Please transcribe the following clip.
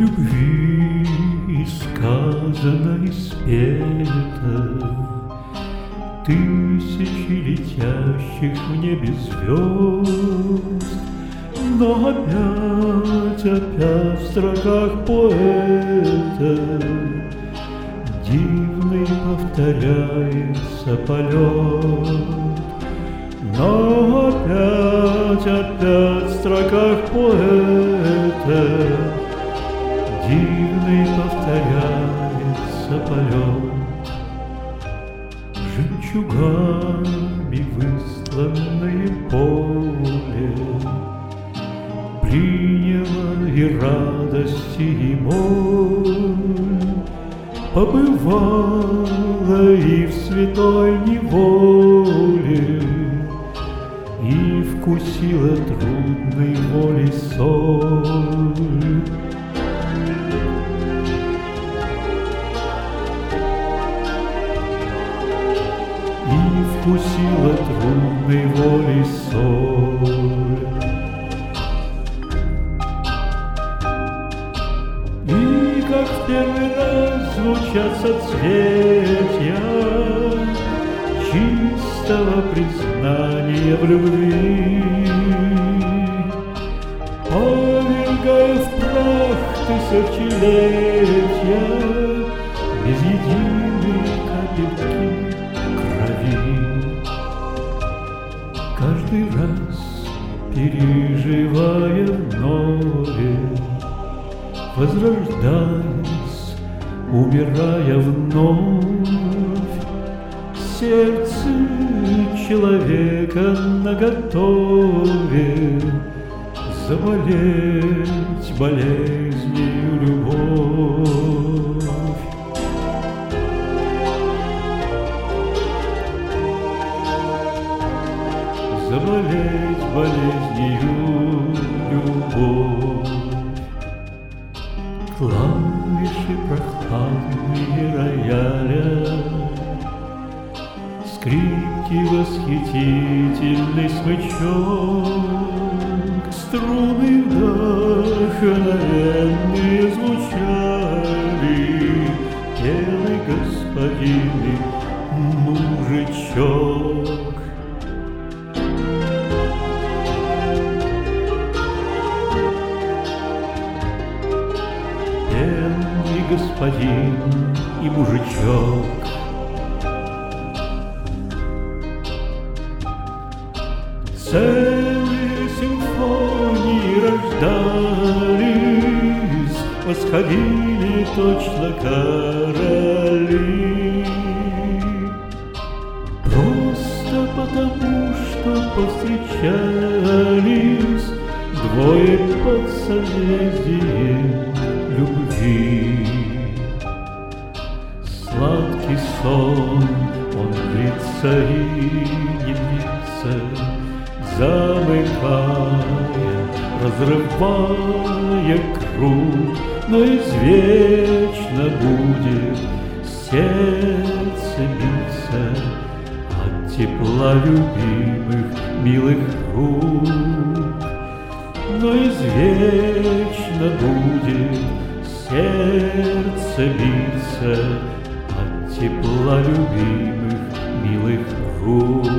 любви сказано и спето, тысячи летящих в небе звезд, но опять в строках поэта дивный повторяется полет. Но опять в строках поэта дивный повторяется полет. Жемчугами высланное поле приняло и радости, и боль, побывала и в святой неволе, и вкусила трудной воли соль. И вкусила трудной воли соль. И как в первый раз звучат соцветия чистого признания в любви, повергая в прах тысячелетия без единой капельки крови. Каждый раз переживая вновь, возрождаясь, умирая вновь, сердце человека наготове заболеть болезнью любовь. Заболеть болезнью любовь. Клавиши прохладные рояля, скрипки восхитительный смычок, струны вдохновенные звучали, белый господин и мужичок. Белый господин и мужичок. Целые симфонии рождались, восходили точно короли. Просто потому, что повстречались двое под созвездием любви. Сладкий сон, он длится и не длится, замыкая, разрывая круг, но извечно будет сердце биться от тепла любимых милых рук. Но извечно будет сердце биться от тепла любимых милых рук.